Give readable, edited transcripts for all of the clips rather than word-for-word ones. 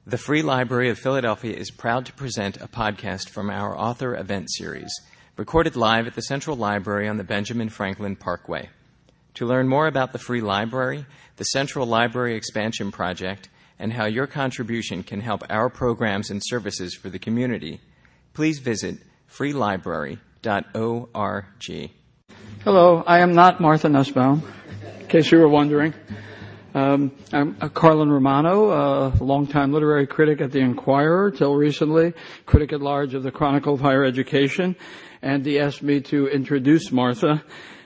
The Free Library of Philadelphia is proud to present a podcast from our author event series, recorded live at the Central Library on the Benjamin Franklin Parkway. To learn more about the Free Library, the Central Library Expansion Project, and how your contribution can help our programs and services for the community, please visit freelibrary.org. Hello, I am not Martha Nussbaum, in case you were wondering. I'm Carlin Romano, a longtime literary critic at the Enquirer, till recently critic at large of the Chronicle of Higher Education, and he asked me to introduce Martha.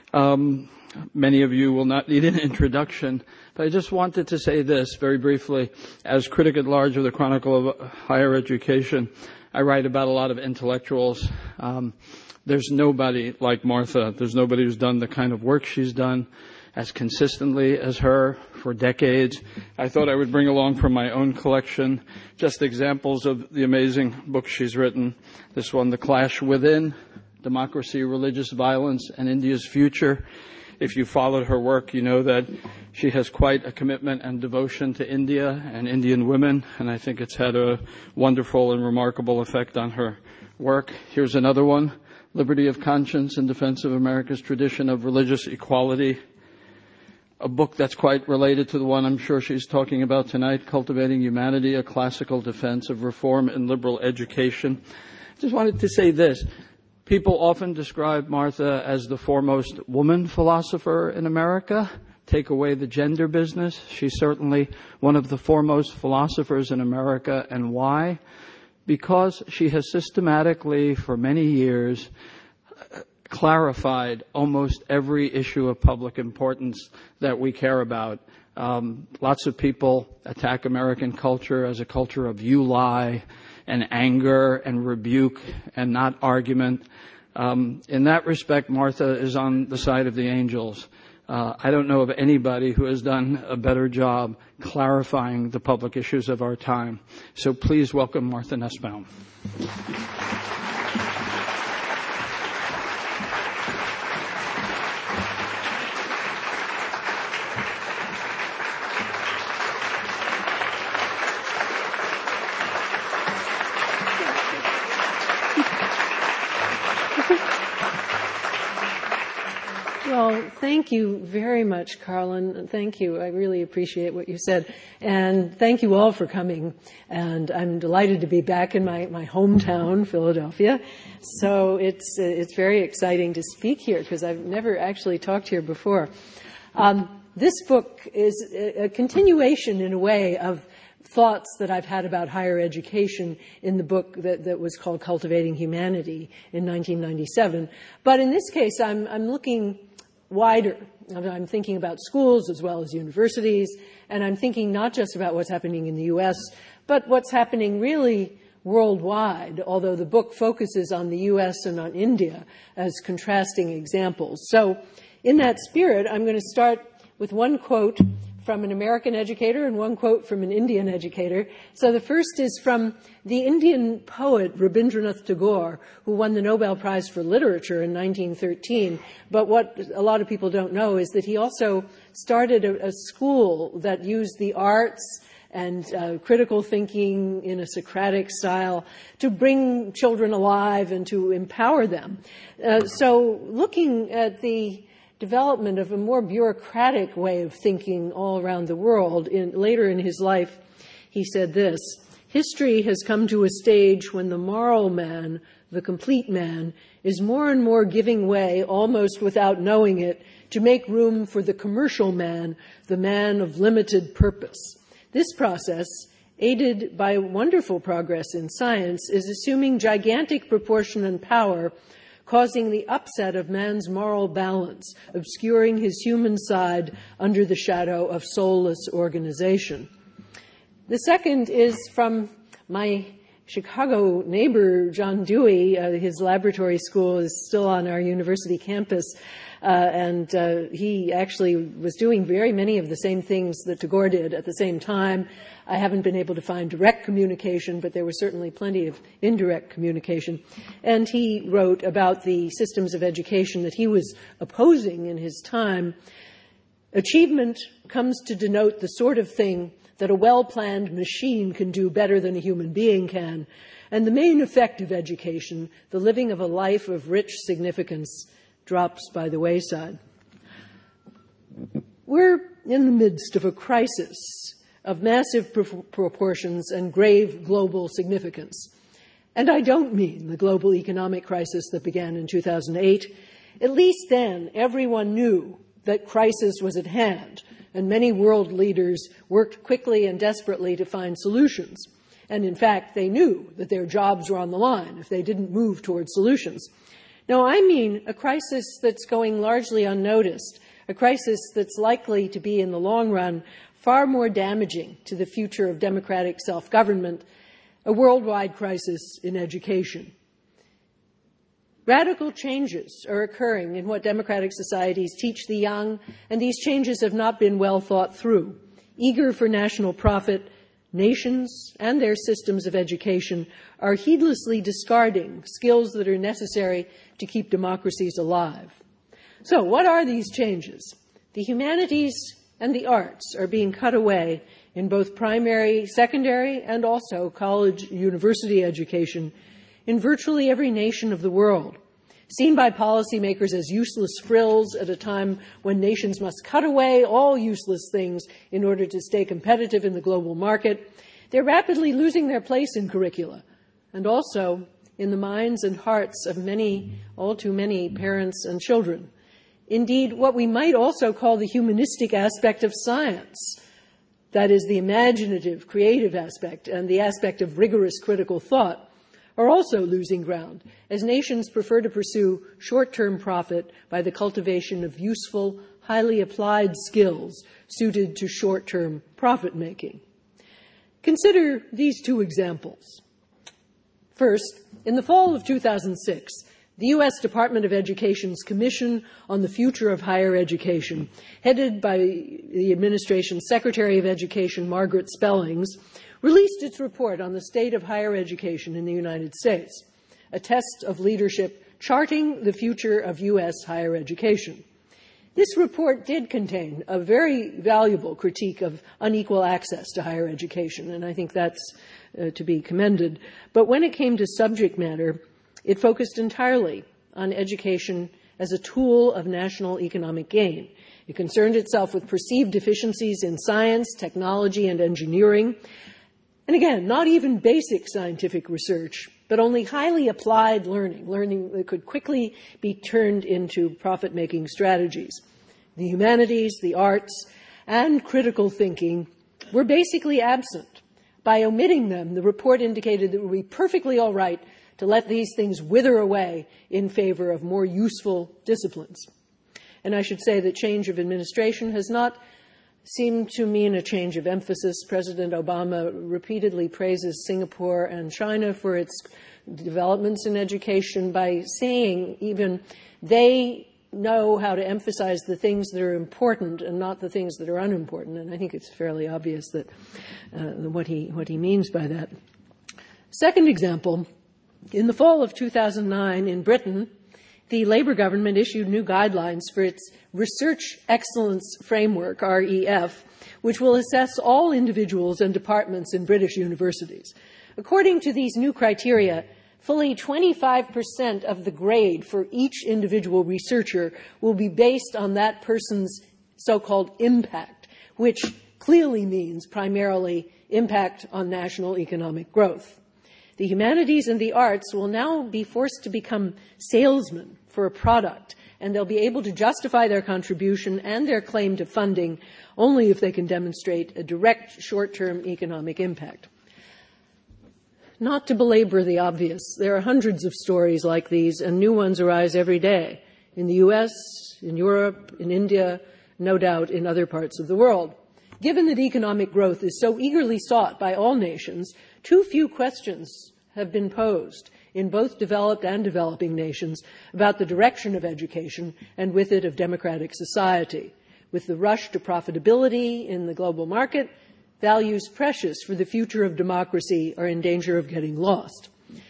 Many of you will not need an introduction, but I just wanted to say this very briefly. As critic at large of the Chronicle of Higher Education, I write about a lot of intellectuals. There's nobody like Martha. There's nobody who's done the kind of work she's done as consistently as her for decades. I thought I would bring along from my own collection just examples of the amazing books she's written. This one, The Clash Within, Democracy, Religious Violence, and India's Future. If you followed her work, you know that she has quite a commitment and devotion to India and Indian women, and I think it's had a wonderful and remarkable effect on her work. Here's another one, Liberty of Conscience in Defense of America's Tradition of Religious Equality. A book that's quite related to the one I'm sure she's talking about tonight, Cultivating Humanity, A Classical Defense of Reform in Liberal Education. I just wanted to say this. People often describe Martha as the foremost woman philosopher in America. Take away the gender business. She's certainly one of the foremost philosophers in America. And why? Because she has systematically, for many years, clarified almost every issue of public importance that we care about. Lots of people attack American culture as a culture of you lie and anger and rebuke and not argument. In that respect, Martha is on the side of the angels. I don't know of anybody who has done a better job clarifying the public issues of our time. So please welcome Martha Nussbaum. Well, thank you very much, Carlin. Thank you. I really appreciate what you said. And thank you all for coming. And I'm delighted to be back in my hometown, Philadelphia. So it's very exciting to speak here because I've never actually talked here before. This book is a continuation, in a way, of thoughts that I've had about higher education in the book that was called Cultivating Humanity in 1997. But in this case, I'm looking wider. I'm thinking about schools as well as universities, and I'm thinking not just about what's happening in the U.S., but what's happening really worldwide, although the book focuses on the U.S. and on India as contrasting examples. So in that spirit, I'm going to start with one quote from an American educator and one quote from an Indian educator. So the first is from the Indian poet Rabindranath Tagore, who won the Nobel Prize for Literature in 1913. But what a lot of people don't know is that he also started a school that used the arts and critical thinking in a Socratic style to bring children alive and to empower them. So looking at the development of a more bureaucratic way of thinking all around the world. Later in his life, he said this: history has come to a stage when the moral man, the complete man, is more and more giving way, almost without knowing it, to make room for the commercial man, the man of limited purpose. This process, aided by wonderful progress in science, is assuming gigantic proportion and power, causing the upset of man's moral balance, obscuring his human side under the shadow of soulless organization. The second is from my Chicago neighbor, John Dewey. His laboratory school is still on our university campus, and he actually was doing very many of the same things that Tagore did at the same time. I haven't been able to find direct communication, but there was certainly plenty of indirect communication. And he wrote about the systems of education that he was opposing in his time. Achievement comes to denote the sort of thing that a well-planned machine can do better than a human being can, and the main effect of education, the living of a life of rich significance, drops by the wayside. We're in the midst of a crisis of massive proportions and grave global significance. And I don't mean the global economic crisis that began in 2008. At least then, everyone knew that crisis was at hand, and many world leaders worked quickly and desperately to find solutions. And in fact, they knew that their jobs were on the line if they didn't move towards solutions. No, I mean a crisis that's going largely unnoticed, a crisis that's likely to be, in the long run, far more damaging to the future of democratic self-government, a worldwide crisis in education. Radical changes are occurring in what democratic societies teach the young, and these changes have not been well thought through. Eager for national profit, nations and their systems of education are heedlessly discarding skills that are necessary to keep democracies alive. So, what are these changes? The humanities and the arts are being cut away in both primary, secondary, and also college, university education in virtually every nation of the world. Seen by policymakers as useless frills at a time when nations must cut away all useless things in order to stay competitive in the global market, they're rapidly losing their place in curricula and also in the minds and hearts of many, all too many parents and children. Indeed, what we might also call the humanistic aspect of science, that is, the imaginative, creative aspect and the aspect of rigorous critical thought, are also losing ground, as nations prefer to pursue short-term profit by the cultivation of useful, highly applied skills suited to short-term profit-making. Consider these two examples. First, in the fall of 2006, the U.S. Department of Education's Commission on the Future of Higher Education, headed by the administration's Secretary of Education, Margaret Spellings, released its report on the state of higher education in the United States, a test of leadership charting the future of U.S. higher education. This report did contain a very valuable critique of unequal access to higher education, and I think that's to be commended. But when it came to subject matter, it focused entirely on education as a tool of national economic gain. It concerned itself with perceived deficiencies in science, technology, and engineering. And again, not even basic scientific research, but only highly applied learning that could quickly be turned into profit-making strategies. The humanities, the arts, and critical thinking were basically absent. By omitting them, the report indicated that it would be perfectly all right to let these things wither away in favor of more useful disciplines. And I should say that change of administration has not seemed to mean a change of emphasis. President Obama repeatedly praises Singapore and China for its developments in education by saying even they know how to emphasize the things that are important and not the things that are unimportant. And I think it's fairly obvious that what he means by that. Second example, in the fall of 2009 in Britain, the Labour government issued new guidelines for its Research Excellence Framework, REF, which will assess all individuals and departments in British universities. According to these new criteria, fully 25% of the grade for each individual researcher will be based on that person's so-called impact, which clearly means primarily impact on national economic growth. The humanities and the arts will now be forced to become salesmen for a product, and they'll be able to justify their contribution and their claim to funding only if they can demonstrate a direct short-term economic impact. Not to belabor the obvious, there are hundreds of stories like these, and new ones arise every day in the U.S., in Europe, in India, no doubt in other parts of the world. Given that economic growth is so eagerly sought by all nations, too few questions have been posed in both developed and developing nations about the direction of education and with it of democratic society. With the rush to profitability in the global market, values precious for the future of democracy are in danger of getting lost.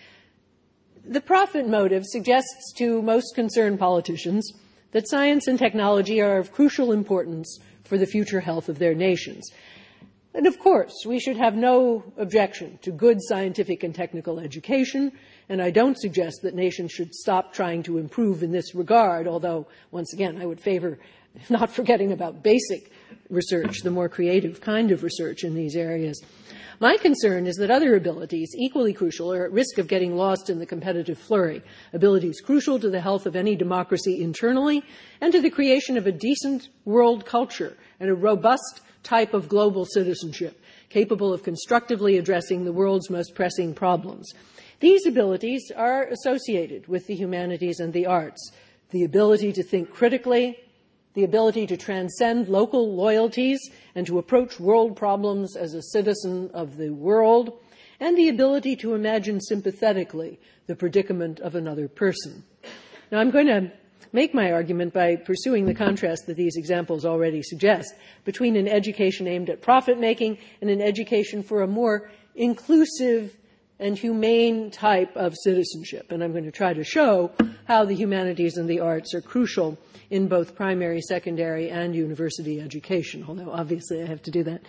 The profit motive suggests to most concerned politicians that science and technology are of crucial importance for the future health of their nations. And of course, we should have no objection to good scientific and technical education, and I don't suggest that nations should stop trying to improve in this regard, although, once again, I would favor not forgetting about basic research, the more creative kind of research in these areas. My concern is that other abilities, equally crucial, are at risk of getting lost in the competitive flurry, abilities crucial to the health of any democracy internally and to the creation of a decent world culture and a robust type of global citizenship capable of constructively addressing the world's most pressing problems. These abilities are associated with the humanities and the arts, the ability to think critically, the ability to transcend local loyalties and to approach world problems as a citizen of the world, and the ability to imagine sympathetically the predicament of another person. Now, I'm going to make my argument by pursuing the contrast that these examples already suggest between an education aimed at profit-making and an education for a more inclusive and humane type of citizenship. And I'm going to try to show how the humanities and the arts are crucial in both primary, secondary, and university education, although obviously I have to do that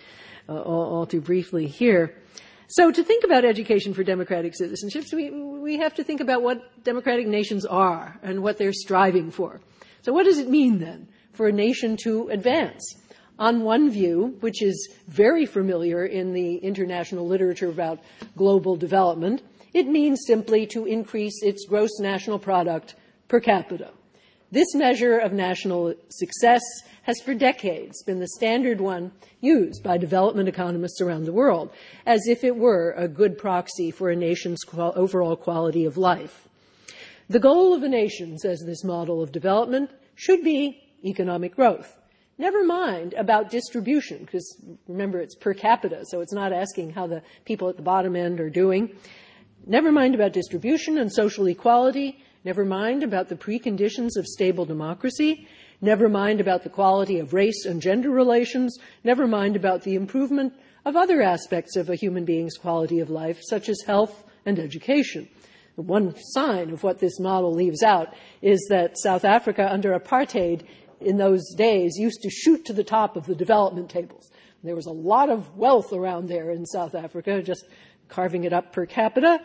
all too briefly here. So to think about education for democratic citizenships, we have to think about what democratic nations are and what they're striving for. So what does it mean, then, for a nation to advance? On one view, which is very familiar in the international literature about global development, it means simply to increase its gross national product per capita. This measure of national success has for decades been the standard one used by development economists around the world, as if it were a good proxy for a nation's overall quality of life. The goal of a nation, says this model of development, should be economic growth. Never mind about distribution, because remember it's per capita, so it's not asking how the people at the bottom end are doing. Never mind about distribution and social equality. Never mind about the preconditions of stable democracy. Never mind about the quality of race and gender relations. Never mind about the improvement of other aspects of a human being's quality of life, such as health and education. One sign of what this model leaves out is that South Africa, under apartheid in those days, used to shoot to the top of the development tables. There was a lot of wealth around there in South Africa, just carving it up per capita,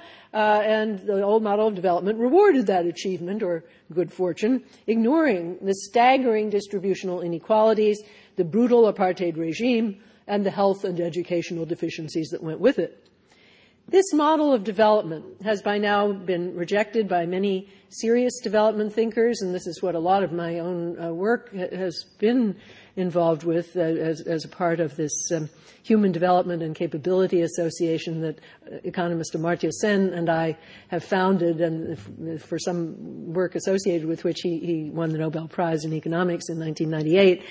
and the old model of development rewarded that achievement or good fortune, ignoring the staggering distributional inequalities, the brutal apartheid regime, and the health and educational deficiencies that went with it. This model of development has by now been rejected by many serious development thinkers, and this is what a lot of my own work has been involved with as a part of this Human Development and Capability Association that economist Amartya Sen and I have founded, and for some work associated with which he won the Nobel Prize in Economics in 1998.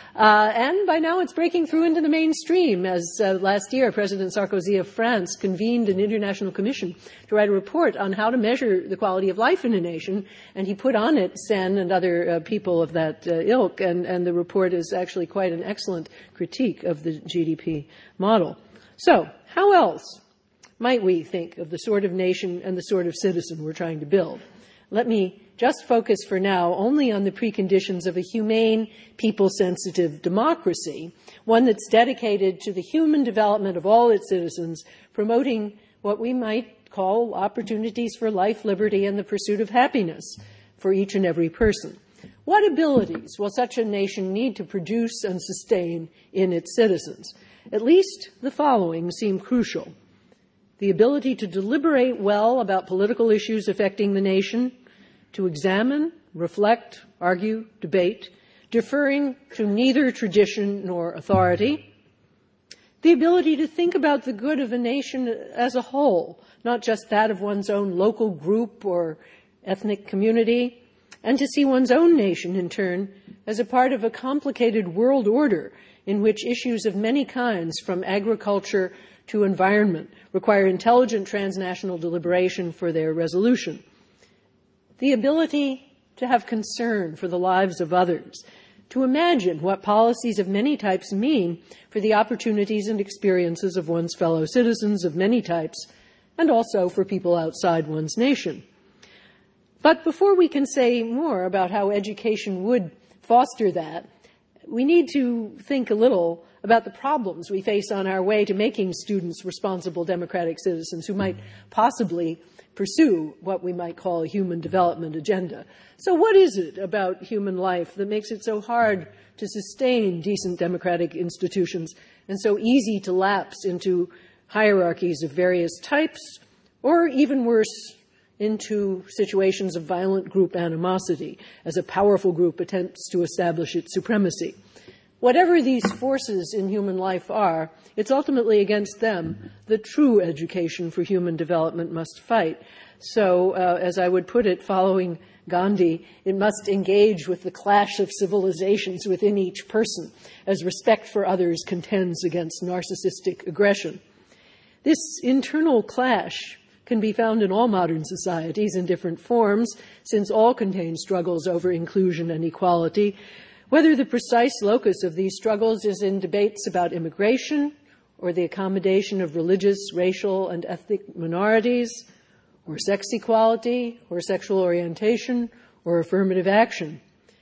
And by now it's breaking through into the mainstream, as last year President Sarkozy of France convened an international commission to write a report on how to measure the quality of life in a nation, and he put on it Sen and other people of that ilk, and the report is actually quite an excellent critique of the GDP model. So, how else might we think of the sort of nation and the sort of citizen we're trying to build? Let me just focus for now only on the preconditions of a humane, people-sensitive democracy, one that's dedicated to the human development of all its citizens, promoting what we might call opportunities for life, liberty, and the pursuit of happiness for each and every person. What abilities will such a nation need to produce and sustain in its citizens? At least the following seem crucial: the ability to deliberate well about political issues affecting the nation, to examine, reflect, argue, debate, deferring to neither tradition nor authority, the ability to think about the good of a nation as a whole, not just that of one's own local group or ethnic community, and to see one's own nation, in turn, as a part of a complicated world order in which issues of many kinds, from agriculture to environment, require intelligent transnational deliberation for their resolution. The ability to have concern for the lives of others, to imagine what policies of many types mean for the opportunities and experiences of one's fellow citizens of many types, and also for people outside one's nation. But before we can say more about how education would foster that, we need to think a little about the problems we face on our way to making students responsible democratic citizens who might possibly pursue what we might call a human development agenda. So what is it about human life that makes it so hard to sustain decent democratic institutions and so easy to lapse into hierarchies of various types, or even worse, into situations of violent group animosity as a powerful group attempts to establish its supremacy? Whatever these forces in human life are, it's ultimately against them that true education for human development must fight. So, as I would put it, following Gandhi, it must engage with the clash of civilizations within each person as respect for others contends against narcissistic aggression. This internal clash can be found in all modern societies in different forms, since all contain struggles over inclusion and equality. Whether the precise locus of these struggles is in debates about immigration, or the accommodation of religious, racial, and ethnic minorities, or sex equality, or sexual orientation, or affirmative action.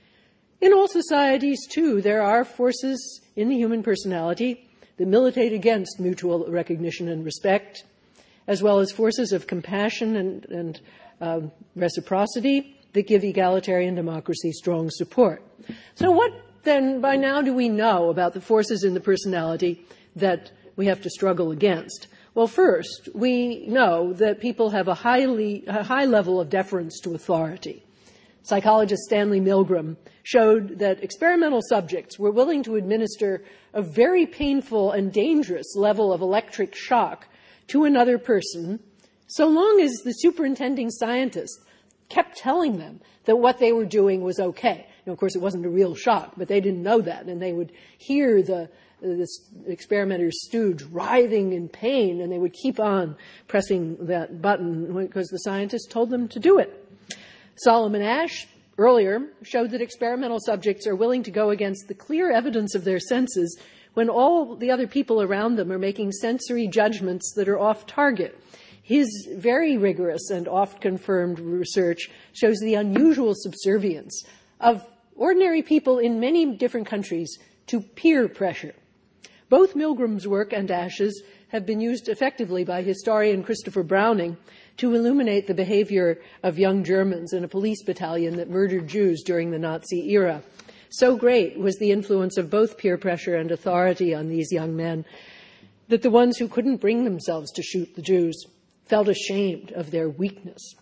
In all societies, too, there are forces in the human personality that militate against mutual recognition and respect, as well as forces of compassion and reciprocity that give egalitarian democracy strong support. So what then, by now, do we know about the forces in the personality that we have to struggle against? Well, first, we know that people have a high level of deference to authority. Psychologist Stanley Milgram showed that experimental subjects were willing to administer a very painful and dangerous level of electric shock to another person, so long as the superintending scientist kept telling them that what they were doing was okay. Now, of course, it wasn't a real shock, but they didn't know that, and they would hear the experimenter's stooge writhing in pain, and they would keep on pressing that button because the scientist told them to do it. Solomon Asch, earlier, showed that experimental subjects are willing to go against the clear evidence of their senses when all the other people around them are making sensory judgments that are off target. His very rigorous and oft-confirmed research shows the unusual subservience of ordinary people in many different countries to peer pressure. Both Milgram's work and Asch's have been used effectively by historian Christopher Browning to illuminate the behavior of young Germans in a police battalion that murdered Jews during the Nazi era. So great was the influence of both peer pressure and authority on these young men that the ones who couldn't bring themselves to shoot the Jews felt ashamed of their weakness.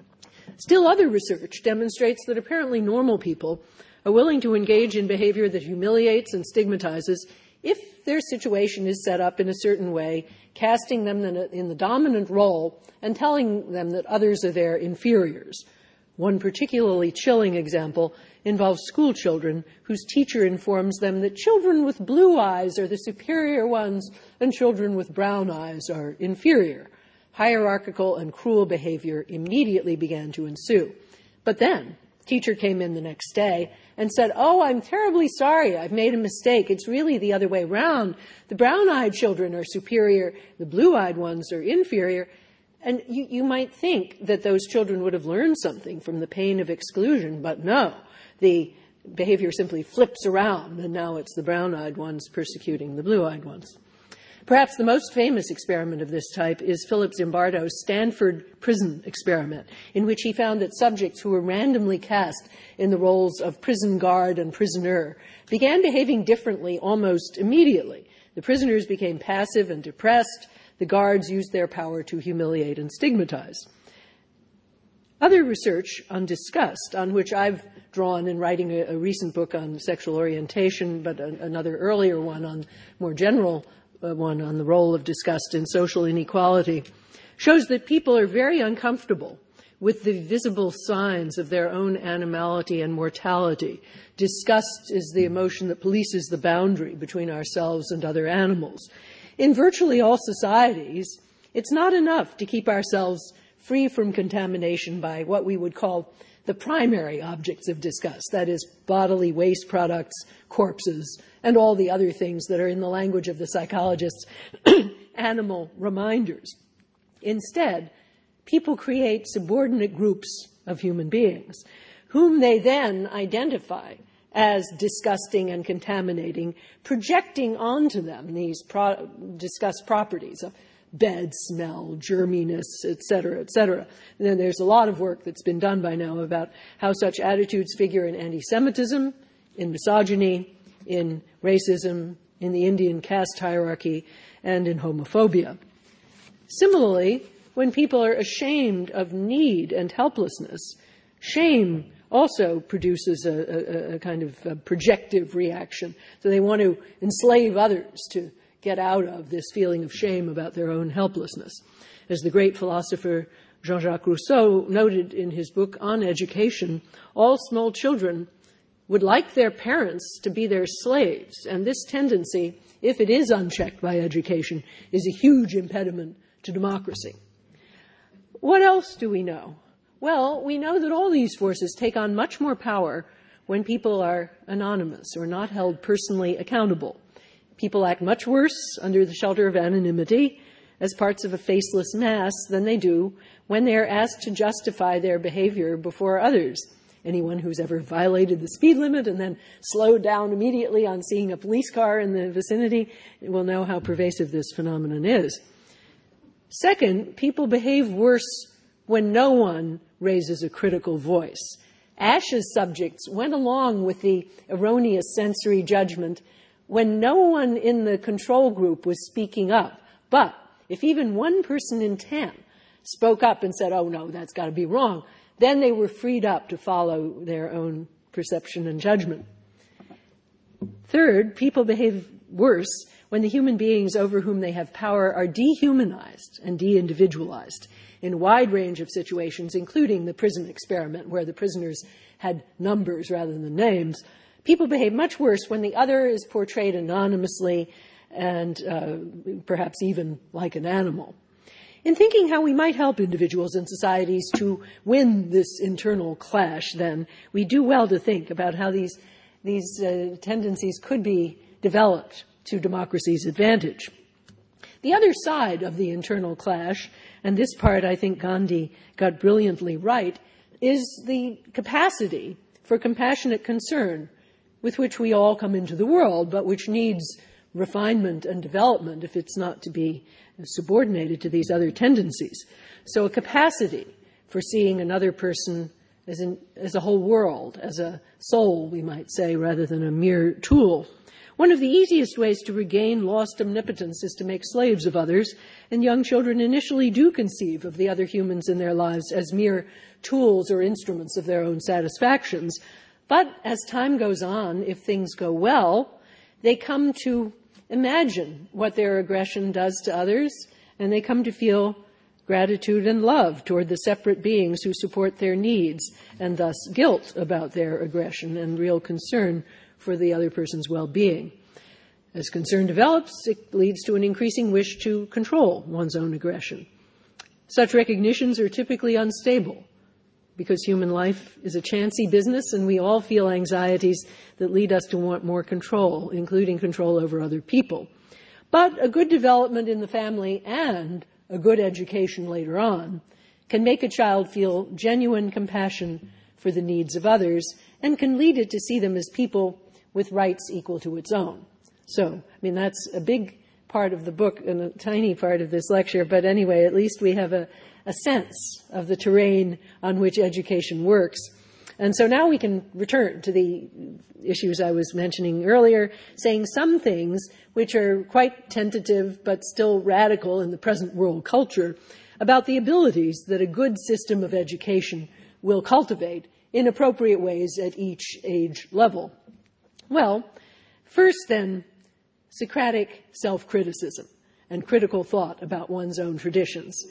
Still, other research demonstrates that apparently normal people are willing to engage in behavior that humiliates and stigmatizes if their situation is set up in a certain way, casting them in the dominant role and telling them that others are their inferiors. One particularly chilling example involves school children whose teacher informs them that children with blue eyes are the superior ones and children with brown eyes are inferior. Hierarchical and cruel behavior immediately began to ensue. But then, teacher came in the next day and said, "Oh, I'm terribly sorry. I've made a mistake. It's really the other way around. The brown-eyed children are superior. The blue-eyed ones are inferior." And you might think that those children would have learned something from the pain of exclusion, but no. The behavior simply flips around, and now it's the brown-eyed ones persecuting the blue-eyed ones. Perhaps the most famous experiment of this type is Philip Zimbardo's Stanford prison experiment, in which he found that subjects who were randomly cast in the roles of prison guard and prisoner began behaving differently almost immediately. The prisoners became passive and depressed. The guards used their power to humiliate and stigmatize. Other research on disgust, on which I've drawn in writing a recent book on sexual orientation, but another earlier one on more general one on the role of disgust in social inequality, shows that people are very uncomfortable with the visible signs of their own animality and mortality. Disgust is the emotion that polices the boundary between ourselves and other animals. In virtually all societies, it's not enough to keep ourselves free from contamination by what we would call the primary objects of disgust, that is, bodily waste products, corpses, and all the other things that are, in the language of the psychologists, animal reminders. Instead, people create subordinate groups of human beings, whom they then identify as disgusting and contaminating, projecting onto them these discussed properties of bed smell, germiness, et cetera, et cetera. And then there's a lot of work that's been done by now about how such attitudes figure in anti-Semitism, in misogyny, in racism, in the Indian caste hierarchy, and in homophobia. Similarly, when people are ashamed of need and helplessness, shame also produces a kind of a projective reaction. So they want to enslave others to get out of this feeling of shame about their own helplessness. As the great philosopher Jean-Jacques Rousseau noted in his book on education, all small children would like their parents to be their slaves, and this tendency, if it is unchecked by education, is a huge impediment to democracy. What else do we know? Well, we know that all these forces take on much more power when people are anonymous or not held personally accountable. People act much worse under the shelter of anonymity as parts of a faceless mass than they do when they are asked to justify their behavior before others. Anyone who's ever violated the speed limit and then slowed down immediately on seeing a police car in the vicinity will know how pervasive this phenomenon is. Second, people behave worse when no one raises a critical voice. Ash's subjects went along with the erroneous sensory judgment when no one in the control group was speaking up. But if even one person in 10 spoke up and said, oh, no, that's got to be wrong, then they were freed up to follow their own perception and judgment. Third, people behave worse when the human beings over whom they have power are dehumanized and de-individualized in a wide range of situations, including the prison experiment where the prisoners had numbers rather than names. People behave much worse when the other is portrayed anonymously and perhaps even like an animal. In thinking how we might help individuals and societies to win this internal clash, then, we do well to think about how these tendencies could be developed to democracy's advantage. The other side of the internal clash, and this part I think Gandhi got brilliantly right, is the capacity for compassionate concern with which we all come into the world, but which needs refinement and development if it's not to be subordinated to these other tendencies. So a capacity for seeing another person as a whole world, as a soul, we might say, rather than a mere tool. One of the easiest ways to regain lost omnipotence is to make slaves of others, and young children initially do conceive of the other humans in their lives as mere tools or instruments of their own satisfactions. But as time goes on, if things go well, they come to imagine what their aggression does to others, and they come to feel gratitude and love toward the separate beings who support their needs, and thus guilt about their aggression and real concern for the other person's well-being. As concern develops, it leads to an increasing wish to control one's own aggression. Such recognitions are typically unstable because human life is a chancy business and we all feel anxieties that lead us to want more control, including control over other people. But a good development in the family and a good education later on can make a child feel genuine compassion for the needs of others and can lead it to see them as people with rights equal to its own. So, that's a big part of the book and a tiny part of this lecture, but anyway, at least we have a sense of the terrain on which education works. And so now we can return to the issues I was mentioning earlier, saying some things which are quite tentative but still radical in the present world culture about the abilities that a good system of education will cultivate in appropriate ways at each age level. Well, first then, Socratic self-criticism and critical thought about one's own traditions.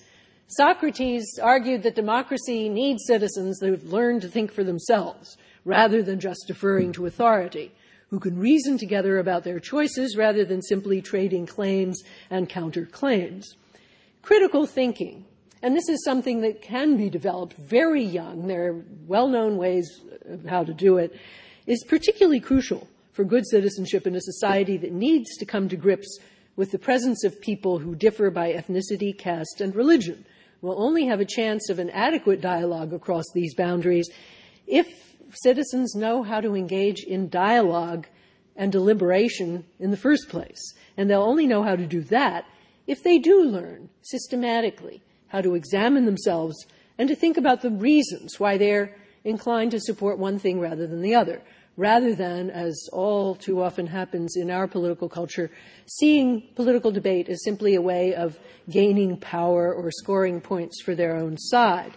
Socrates argued that democracy needs citizens that have learned to think for themselves rather than just deferring to authority, who can reason together about their choices rather than simply trading claims and counterclaims. Critical thinking, and this is something that can be developed very young, there are well-known ways of how to do it, is particularly crucial for good citizenship in a society that needs to come to grips with the presence of people who differ by ethnicity, caste, and religion. We'll only have a chance of an adequate dialogue across these boundaries if citizens know how to engage in dialogue and deliberation in the first place. And they'll only know how to do that if they do learn systematically how to examine themselves and to think about the reasons why they're inclined to support one thing rather than the other, rather than, as all too often happens in our political culture, seeing political debate as simply a way of gaining power or scoring points for their own side.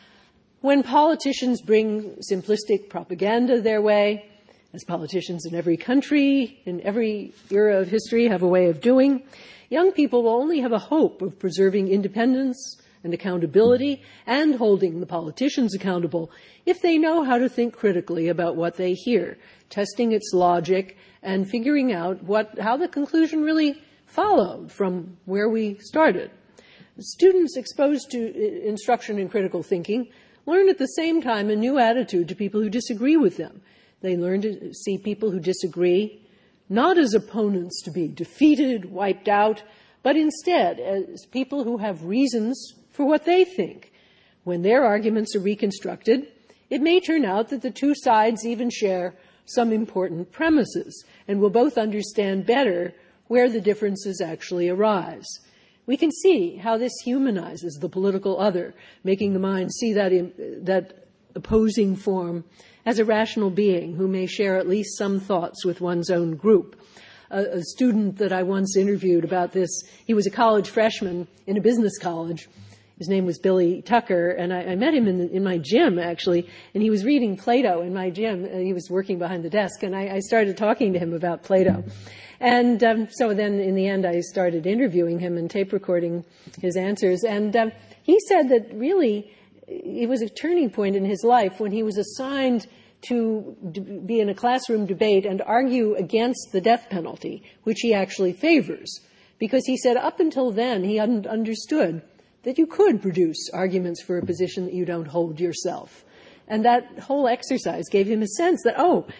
When politicians bring simplistic propaganda their way, as politicians in every country, in every era of history have a way of doing, young people will only have a hope of preserving independence and accountability and holding the politicians accountable if they know how to think critically about what they hear, testing its logic and figuring out how the conclusion really followed from where we started. Students exposed to instruction in critical thinking learn at the same time a new attitude to people who disagree with them. They learn to see people who disagree not as opponents to be defeated, wiped out, but instead as people who have reasons for what they think. When their arguments are reconstructed, it may turn out that the two sides even share some important premises and will both understand better where the differences actually arise. We can see how this humanizes the political other, making the mind see that opposing form as a rational being who may share at least some thoughts with one's own group. A student that I once interviewed about this, he was a college freshman in a business college. His name was Billy Tucker, and I met him in my gym, actually, and he was reading Plato in my gym. He was working behind the desk, and I started talking to him about Plato. And so then, in the end, I started interviewing him and tape recording his answers. And he said that really it was a turning point in his life when he was assigned to be in a classroom debate and argue against the death penalty, which he actually favors. Because he said up until then he hadn't understood that you could produce arguments for a position that you don't hold yourself. And that whole exercise gave him a sense that,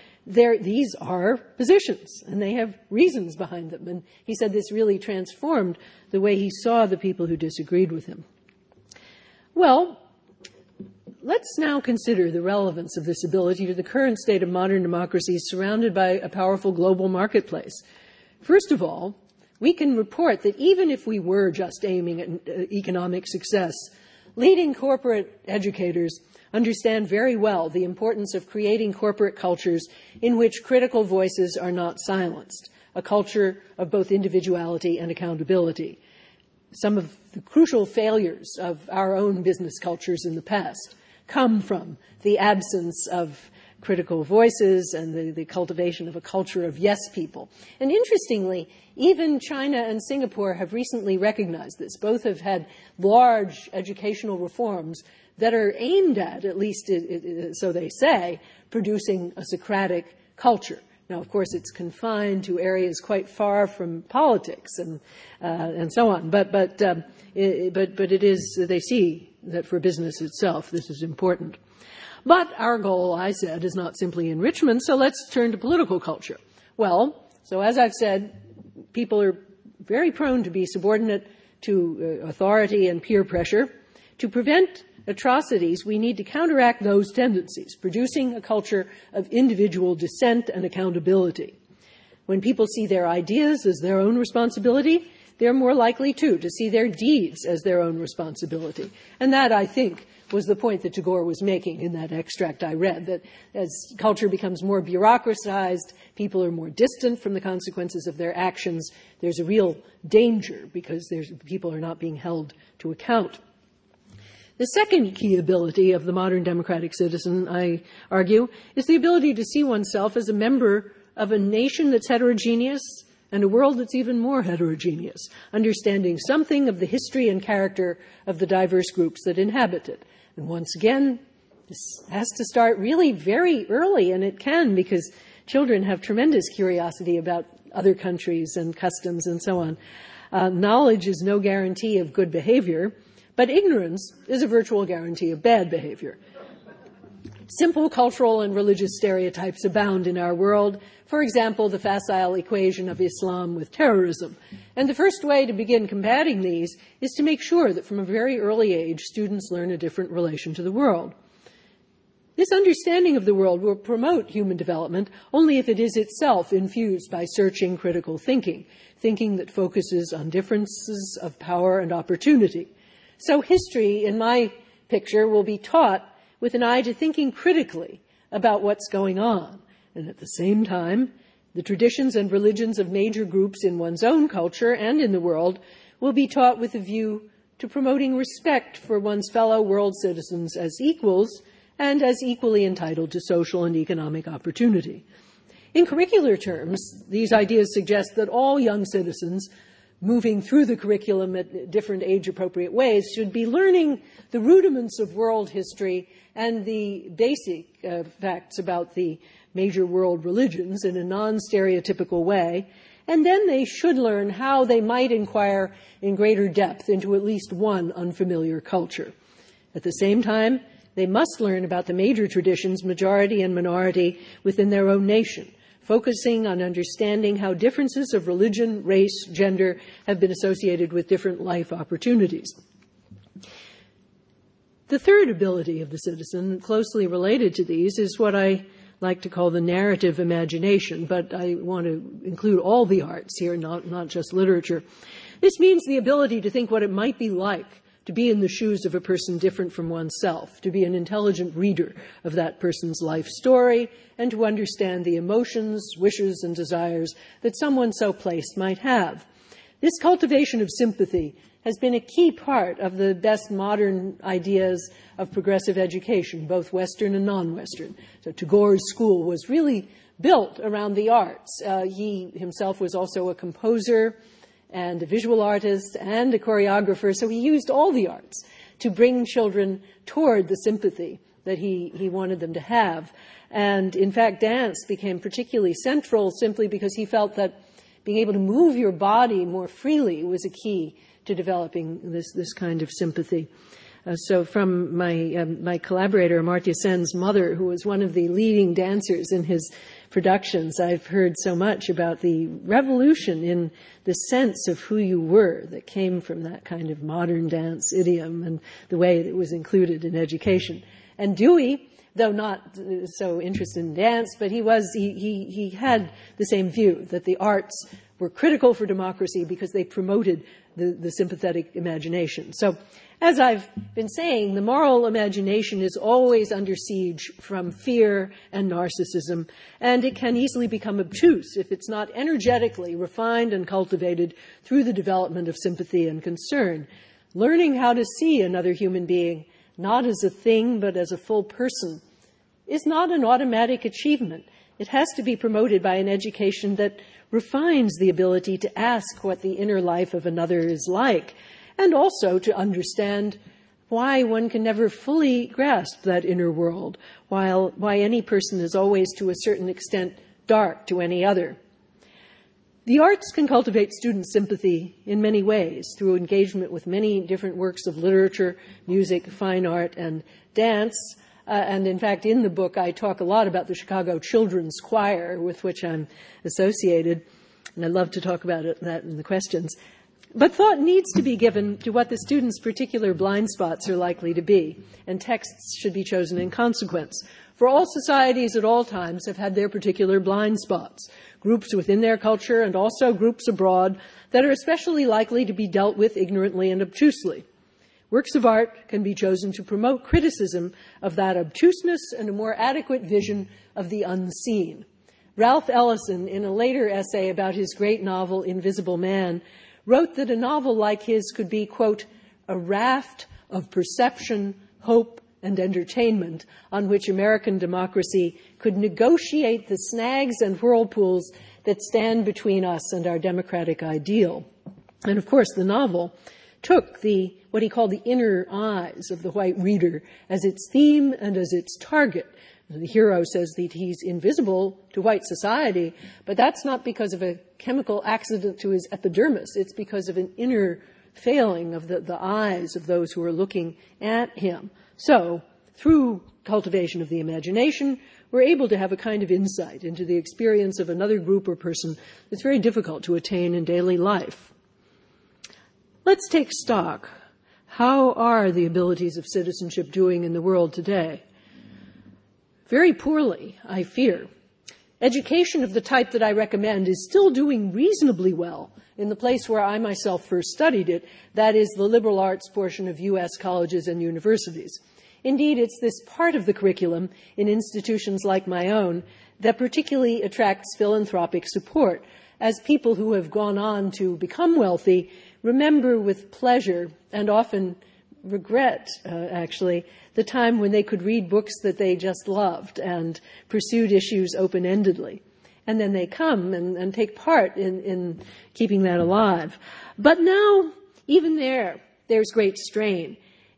these are positions, and they have reasons behind them. And he said this really transformed the way he saw the people who disagreed with him. Well, let's now consider the relevance of this ability to the current state of modern democracies surrounded by a powerful global marketplace. First of all, we can report that even if we were just aiming at economic success, leading corporate educators understand very well the importance of creating corporate cultures in which critical voices are not silenced, a culture of both individuality and accountability. Some of the crucial failures of our own business cultures in the past come from the absence of critical voices and the cultivation of a culture of yes people. And interestingly, even China and Singapore have recently recognized this. Both have had large educational reforms that are aimed at least so they say, producing a Socratic culture. Now, of course, it's confined to areas quite far from politics and so on. But it is, they see that for business itself, this is important. But our goal, I said, is not simply enrichment, so let's turn to political culture. Well, so as I've said, people are very prone to be subordinate to authority and peer pressure. To prevent atrocities, we need to counteract those tendencies, producing a culture of individual dissent and accountability. When people see their ideas as their own responsibility, they're more likely, too, to see their deeds as their own responsibility. And that, I think, was the point that Tagore was making in that extract I read, that as culture becomes more bureaucratized, people are more distant from the consequences of their actions, there's a real danger because people are not being held to account. The second key ability of the modern democratic citizen, I argue, is the ability to see oneself as a member of a nation that's heterogeneous and a world that's even more heterogeneous, understanding something of the history and character of the diverse groups that inhabit it. And once again, this has to start really very early, and it can because children have tremendous curiosity about other countries and customs and so on. Knowledge is no guarantee of good behavior, but ignorance is a virtual guarantee of bad behavior. Simple cultural and religious stereotypes abound in our world. For example, the facile equation of Islam with terrorism. And the first way to begin combating these is to make sure that from a very early age, students learn a different relation to the world. This understanding of the world will promote human development only if it is itself infused by searching critical thinking, thinking that focuses on differences of power and opportunity. So history, in my picture, will be taught with an eye to thinking critically about what's going on. And at the same time, the traditions and religions of major groups in one's own culture and in the world will be taught with a view to promoting respect for one's fellow world citizens as equals and as equally entitled to social and economic opportunity. In curricular terms, these ideas suggest that all young citizens moving through the curriculum at different age-appropriate ways should be learning the rudiments of world history and the basic facts about the major world religions in a non-stereotypical way, and then they should learn how they might inquire in greater depth into at least one unfamiliar culture. At the same time, they must learn about the major traditions, majority and minority, within their own nation, focusing on understanding how differences of religion, race, gender have been associated with different life opportunities. The third ability of the citizen, closely related to these, is what I like to call the narrative imagination, but I want to include all the arts here, not just literature. This means the ability to think what it might be like to be in the shoes of a person different from oneself, to be an intelligent reader of that person's life story, and to understand the emotions, wishes, and desires that someone so placed might have. This cultivation of sympathy has been a key part of the best modern ideas of progressive education, both Western and non-Western. So Tagore's school was really built around the arts. He himself was also a composer and a visual artist and a choreographer, so he used all the arts to bring children toward the sympathy that he wanted them to have. And in fact, dance became particularly central simply because he felt that being able to move your body more freely was a key to developing this kind of sympathy. So from my collaborator, Amartya Sen's mother, who was one of the leading dancers in his productions, I've heard so much about the revolution in the sense of who you were that came from that kind of modern dance idiom and the way it was included in education. And Dewey, though not so interested in dance, but he had the same view, that the arts were critical for democracy because they promoted the sympathetic imagination. So, as I've been saying, the moral imagination is always under siege from fear and narcissism, and it can easily become obtuse if it's not energetically refined and cultivated through the development of sympathy and concern. Learning how to see another human being not as a thing but as a full person is not an automatic achievement. It has to be promoted by an education that refines the ability to ask what the inner life of another is like, and also to understand why one can never fully grasp that inner world, why any person is always, to a certain extent, dark to any other. The arts can cultivate student sympathy in many ways, through engagement with many different works of literature, music, fine art, and dance. And in fact, in the book, I talk a lot about the Chicago Children's Choir, with which I'm associated, and I'd love to talk about that in the questions. But thought needs to be given to what the students' particular blind spots are likely to be, and texts should be chosen in consequence. For all societies at all times have had their particular blind spots, groups within their culture and also groups abroad that are especially likely to be dealt with ignorantly and obtusely. Works of art can be chosen to promote criticism of that obtuseness and a more adequate vision of the unseen. Ralph Ellison, in a later essay about his great novel Invisible Man, wrote that a novel like his could be, quote, a raft of perception, hope, and entertainment on which American democracy could negotiate the snags and whirlpools that stand between us and our democratic ideal. And of course, the novel took what he called the inner eyes of the white reader as its theme and as its target. The hero says that he's invisible to white society, but that's not because of a chemical accident to his epidermis. It's because of an inner failing of the eyes of those who are looking at him. So, through cultivation of the imagination, we're able to have a kind of insight into the experience of another group or person that's very difficult to attain in daily life. Let's take stock. How are the abilities of citizenship doing in the world today? very poorly, I fear. Education of the type that I recommend is still doing reasonably well in the place where I myself first studied it, that is the liberal arts portion of U.S. colleges and universities. Indeed, it's this part of the curriculum in institutions like my own that particularly attracts philanthropic support, as people who have gone on to become wealthy remember with pleasure and often regret, actually, the time when they could read books that they just loved and pursued issues open-endedly. And then they come and take part in keeping that alive. But now, even there's great strain.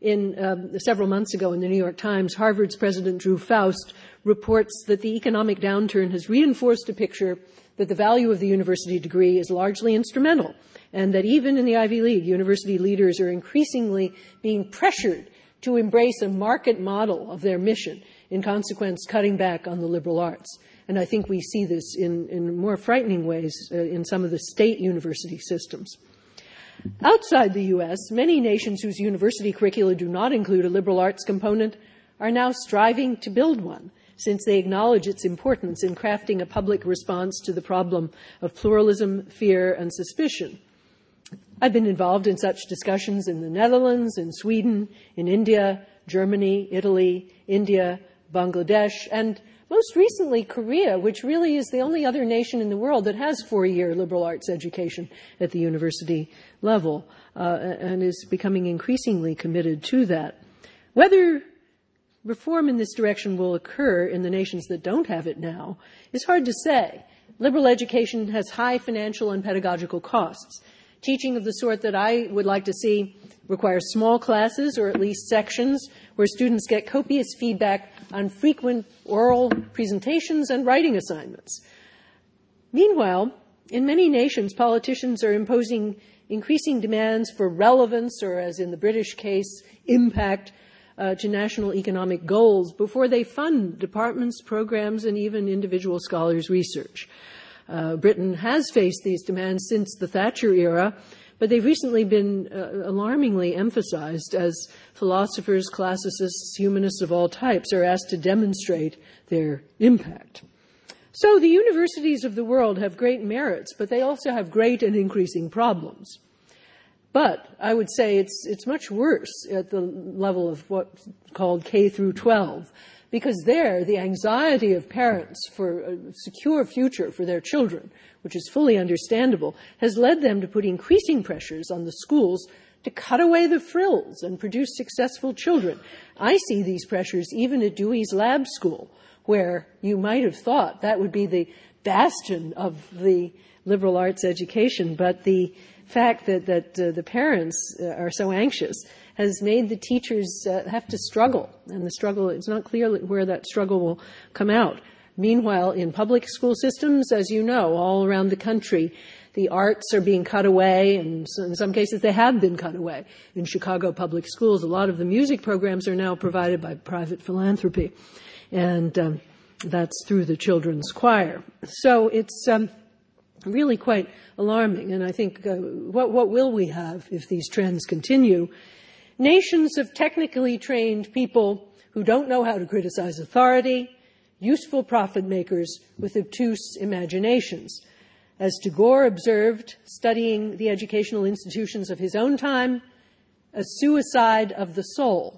Several months ago in the New York Times, Harvard's President Drew Faust reports that the economic downturn has reinforced a picture that the value of the university degree is largely instrumental, and that even in the Ivy League, university leaders are increasingly being pressured to embrace a market model of their mission, in consequence cutting back on the liberal arts. And I think we see this in more frightening ways in some of the state university systems. Outside the U.S., many nations whose university curricula do not include a liberal arts component are now striving to build one, since they acknowledge its importance in crafting a public response to the problem of pluralism, fear, and suspicion. I've been involved in such discussions in the Netherlands, in Sweden, in India, Germany, Italy, India, Bangladesh, and most recently Korea, which really is the only other nation in the world that has 4-year liberal arts education at the university level, and is becoming increasingly committed to that. Whether reform in this direction will occur in the nations that don't have it now is hard to say. Liberal education has high financial and pedagogical costs. Teaching of the sort that I would like to see requires small classes, or at least sections, where students get copious feedback on frequent oral presentations and writing assignments. Meanwhile, in many nations, politicians are imposing increasing demands for relevance, or as in the British case, impact, to national economic goals before they fund departments, programs, and even individual scholars' research. Britain has faced these demands since the Thatcher era, but they've recently been alarmingly emphasized as philosophers, classicists, humanists of all types are asked to demonstrate their impact. So the universities of the world have great merits, but they also have great and increasing problems. But I would say it's much worse at the level of what's called K through 12, because there the anxiety of parents for a secure future for their children, which is fully understandable, has led them to put increasing pressures on the schools to cut away the frills and produce successful children. I see these pressures even at Dewey's Lab School, where you might have thought that would be the bastion of the liberal arts education, but the fact that the parents are so anxious has made the teachers have to struggle, and the struggle, it's not clear where that struggle will come out. Meanwhile, in public school systems, as you know, all around the country, the arts are being cut away, and in some cases they have been cut away. In Chicago public schools, a lot of the music programs are now provided by private philanthropy, and that's through the children's choir. So it's really quite alarming, and I think what will we have if these trends continue? Nations of technically trained people who don't know how to criticize authority, useful profit makers with obtuse imaginations. As Tagore observed, studying the educational institutions of his own time, a suicide of the soul.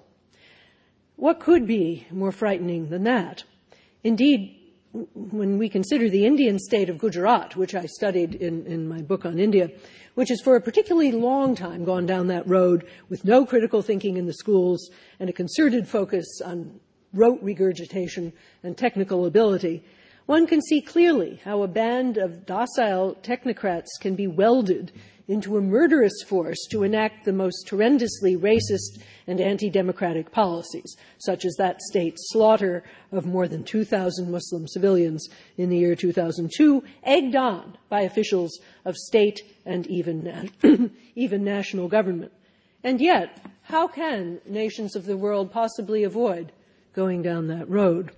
What could be more frightening than that? Indeed, when we consider the Indian state of Gujarat, which I studied in my book on India, which has for a particularly long time gone down that road with no critical thinking in the schools and a concerted focus on rote regurgitation and technical ability, one can see clearly how a band of docile technocrats can be welded into a murderous force to enact the most horrendously racist and anti-democratic policies, such as that state's slaughter of more than 2,000 Muslim civilians in the year 2002, egged on by officials of state and even national government. And yet, how can nations of the world possibly avoid going down that road?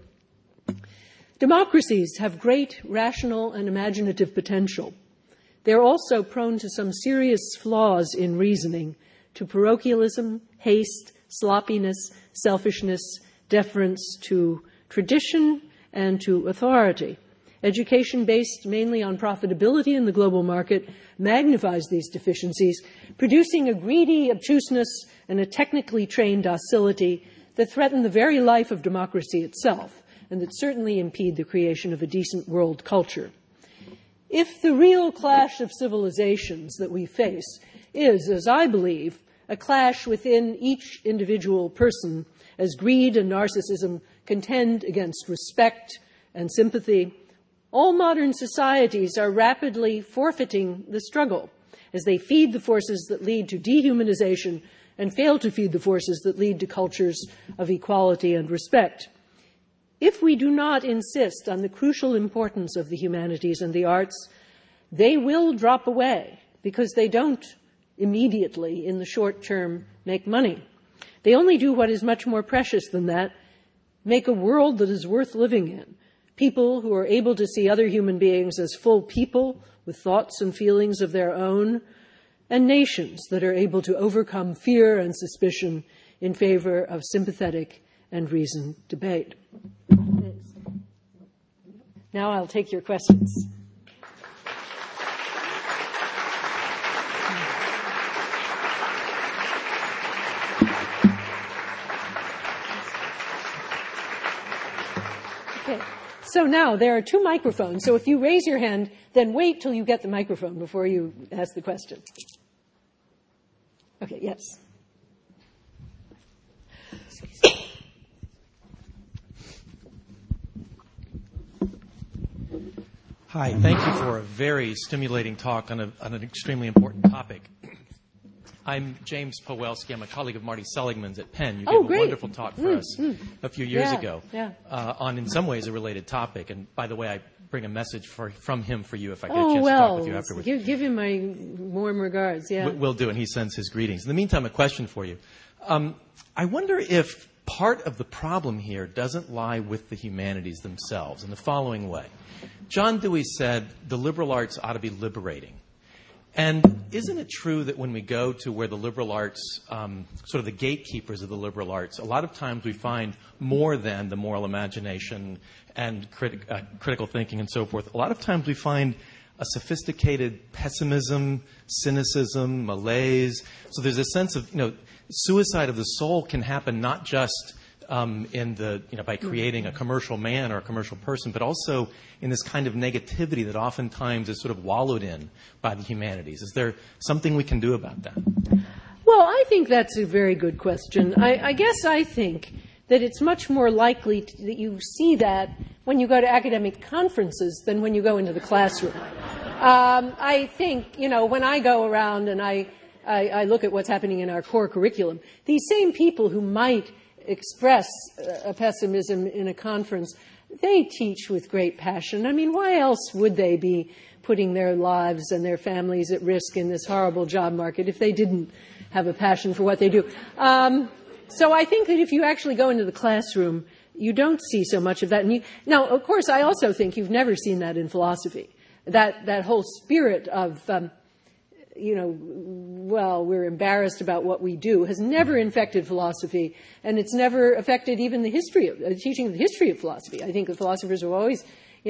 Democracies have great rational and imaginative potential. They're also prone to some serious flaws in reasoning, to parochialism, haste, sloppiness, selfishness, deference to tradition and to authority. Education based mainly on profitability in the global market magnifies these deficiencies, producing a greedy obtuseness and a technically trained docility that threaten the very life of democracy itself, and that certainly impede the creation of a decent world culture. If the real clash of civilizations that we face is, as I believe, a clash within each individual person, as greed and narcissism contend against respect and sympathy, all modern societies are rapidly forfeiting the struggle as they feed the forces that lead to dehumanization and fail to feed the forces that lead to cultures of equality and respect. If we do not insist on the crucial importance of the humanities and the arts, they will drop away because they don't immediately, in the short term, make money. They only do what is much more precious than that, make a world that is worth living in. People who are able to see other human beings as full people with thoughts and feelings of their own, and nations that are able to overcome fear and suspicion in favor of sympathetic and reasoned debate. Now I'll take your questions. Okay. So now there are two microphones. So if you raise your hand, then wait till you get the microphone before you ask the question. Okay, yes. Hi, thank you for a very stimulating talk on an extremely important topic. I'm James Powelski. I'm a colleague of Marty Seligman's at Penn. You gave a wonderful talk for us a few years ago on, in some ways, a related topic. And by the way, I bring a message from him for you if I get a chance to talk with you afterwards. Give him my warm regards, Will do, and he sends his greetings. In the meantime, a question for you. I wonder if part of the problem here doesn't lie with the humanities themselves in the following way. John Dewey said the liberal arts ought to be liberating. And isn't it true that when we go to where the liberal arts, sort of the gatekeepers of the liberal arts, a lot of times we find more than the moral imagination and critical thinking and so forth. A lot of times we find a sophisticated pessimism, cynicism, malaise. So there's a sense of, suicide of the soul can happen not just by creating a commercial man or a commercial person, but also in this kind of negativity that oftentimes is sort of wallowed in by the humanities. Is there something we can do about that? Well, I think that's a very good question. I guess I think that it's much more likely that you see that when you go to academic conferences than when you go into the classroom. I think, when I go around and I look at what's happening in our core curriculum, these same people who might express a pessimism in a conference, they teach with great passion. I mean, why else would they be putting their lives and their families at risk in this horrible job market if they didn't have a passion for what they do? So I think that if you actually go into the classroom, you don't see so much of that. Now, of course, I also think you've never seen that in philosophy. That whole spirit of we're embarrassed about what we do has never infected philosophy, and it's never affected even the history of teaching of the history of philosophy. I think the philosophers are always,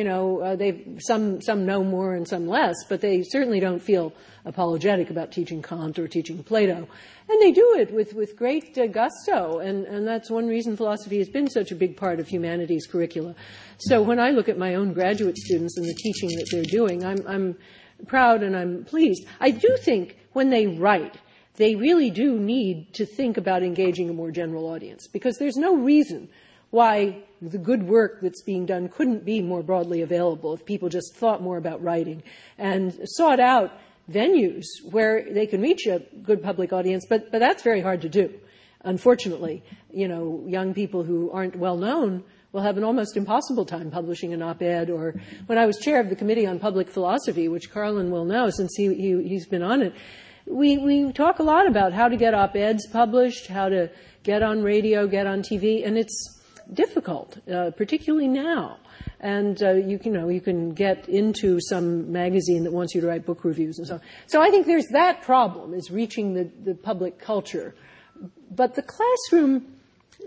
some know more and some less, but they certainly don't feel apologetic about teaching Kant or teaching Plato. And they do it with great gusto, and that's one reason philosophy has been such a big part of humanities curricula. So when I look at my own graduate students and the teaching that they're doing, I'm proud and I'm pleased. I do think when they write, they really do need to think about engaging a more general audience, because there's no reason why the good work that's being done couldn't be more broadly available if people just thought more about writing and sought out venues where they can reach a good public audience, but that's very hard to do. Unfortunately, young people who aren't well known will have an almost impossible time publishing an op-ed. Or when I was chair of the Committee on Public Philosophy, which Carlin will know since he's been on it, we talk a lot about how to get op-eds published, how to get on radio, get on TV, and it's difficult, particularly now. And you can get into some magazine that wants you to write book reviews and so on. So I think there's that problem, is reaching the public culture. But the classroom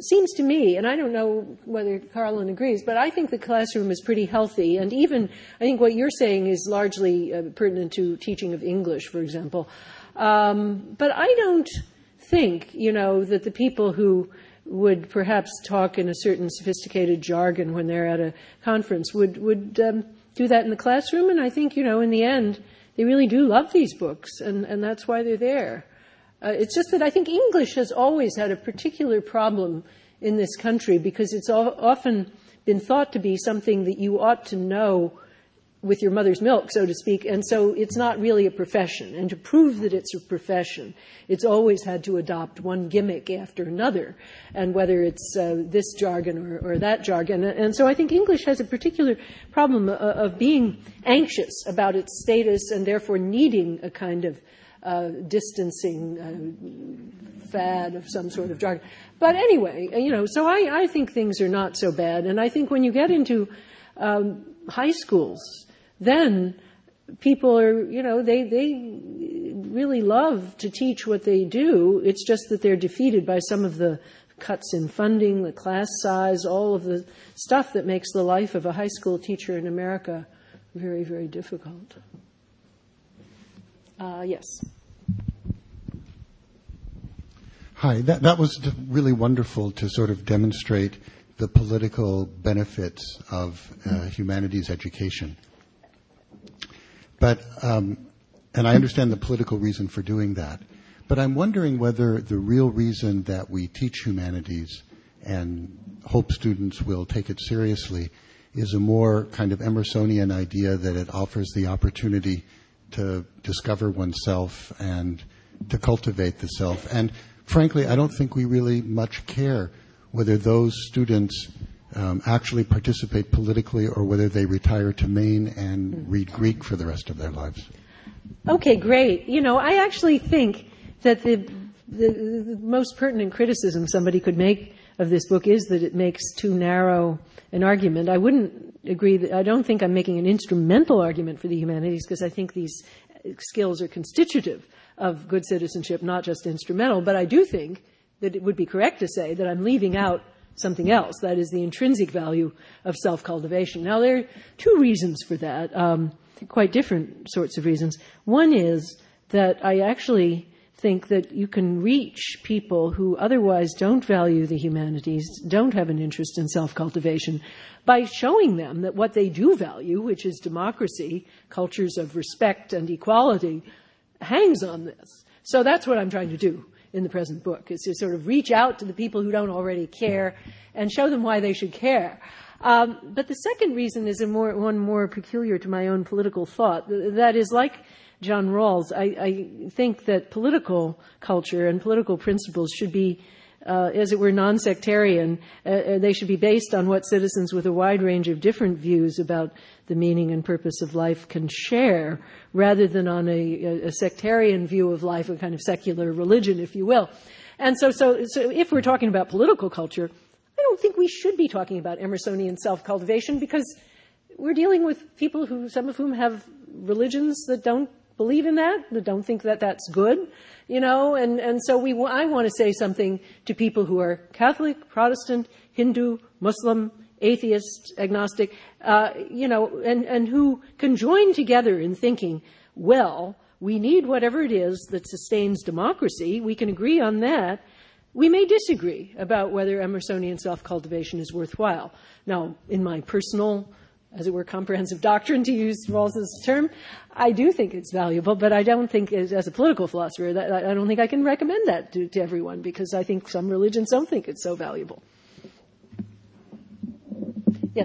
seems to me, and I don't know whether Carlin agrees, but I think the classroom is pretty healthy. And even, I think what you're saying is largely pertinent to teaching of English, for example. But I don't think, that the people who would perhaps talk in a certain sophisticated jargon when they're at a conference would do that in the classroom. And I think, in the end, they really do love these books, and that's why they're there. It's just that I think English has always had a particular problem in this country because it's often been thought to be something that you ought to know with your mother's milk, so to speak, and so it's not really a profession. And to prove that it's a profession, it's always had to adopt one gimmick after another, and whether it's this jargon or that jargon. And so I think English has a particular problem of being anxious about its status and therefore needing a kind of distancing fad of some sort of jargon. But anyway, so I think things are not so bad. And I think when you get into high schools, then people are, they really love to teach what they do. It's just that they're defeated by some of the cuts in funding, the class size, all of the stuff that makes the life of a high school teacher in America very, very difficult. Yes. Hi, that was really wonderful to sort of demonstrate the political benefits of humanities education. But, and I understand the political reason for doing that, but I'm wondering whether the real reason that we teach humanities and hope students will take it seriously is a more kind of Emersonian idea that it offers the opportunity to discover oneself and to cultivate the self. And frankly, I don't think we really much care whether those students actually participate politically or whether they retire to Maine and read Greek for the rest of their lives. Okay, great. I actually think that the most pertinent criticism somebody could make of this book is that it makes too narrow an argument. I wouldn't agree that, I don't think I'm making an instrumental argument for the humanities because I think these skills are constitutive of good citizenship, not just instrumental. But I do think that it would be correct to say that I'm leaving out something else, that is the intrinsic value of self-cultivation. Now, there are two reasons for that, quite different sorts of reasons. One is that I actually think that you can reach people who otherwise don't value the humanities, don't have an interest in self-cultivation, by showing them that what they do value, which is democracy, cultures of respect and equality, hangs on this. So that's what I'm trying to do in the present book, is to sort of reach out to the people who don't already care and show them why they should care. But the second reason is one more peculiar to my own political thought. That is, like John Rawls, I think that political culture and political principles should be, as it were, non-sectarian. They should be based on what citizens with a wide range of different views about the meaning and purpose of life can share, rather than on a sectarian view of life, a kind of secular religion, if you will. And so if we're talking about political culture, I don't think we should be talking about Emersonian self-cultivation, because we're dealing with people who, some of whom have religions that don't believe in that don't think that that's good, and so I want to say something to people who are Catholic, Protestant, Hindu, Muslim, atheist, agnostic, and who can join together in thinking, well, we need whatever it is that sustains democracy. We can agree on that. We may disagree about whether Emersonian self-cultivation is worthwhile. Now, in my personal, as it were, comprehensive doctrine, to use Rawls's term, I do think it's valuable, but I don't think, as a political philosopher, I don't think I can recommend that to everyone, because I think some religions don't think it's so valuable. Yes.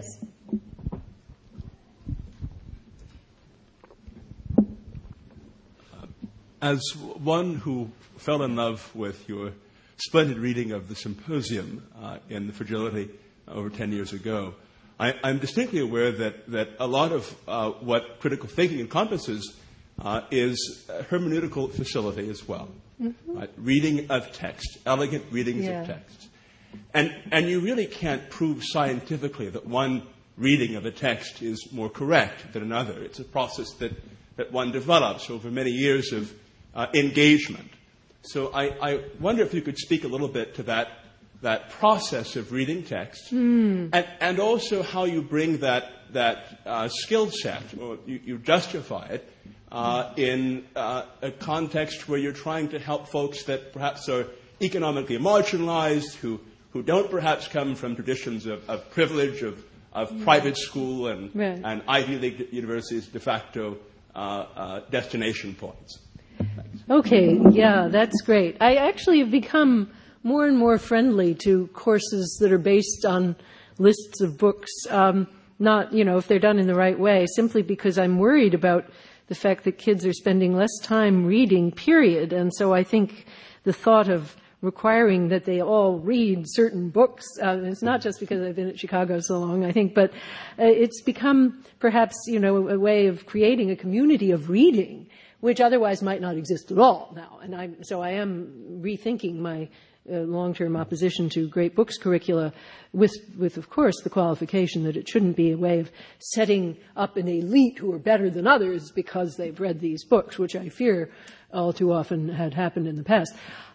As one who fell in love with your splendid reading of the Symposium in the Fragility over 10 years ago, I'm distinctly aware that a lot of what critical thinking encompasses is hermeneutical facility as well. Mm-hmm. Reading of text, elegant readings of text. And you really can't prove scientifically that one reading of a text is more correct than another. It's a process that one develops over many years of engagement. So I wonder if you could speak a little bit to that that process of reading text, and also how you bring that skill set, or you justify it in a context where you're trying to help folks that perhaps are economically marginalized, who don't perhaps come from traditions of privilege, of private school and Ivy League universities de facto destination points. Thanks. Okay, yeah, that's great. I actually have become more and more friendly to courses that are based on lists of books, not, if they're done in the right way, simply because I'm worried about the fact that kids are spending less time reading, period. And so I think the thought of requiring that they all read certain books, it's not just because I've been at Chicago so long, I think, but it's become perhaps, a way of creating a community of reading, which otherwise might not exist at all now. And I am rethinking my long-term opposition to great books curricula with, of course, the qualification that it shouldn't be a way of setting up an elite who are better than others because they've read these books, which I fear all too often had happened in the past.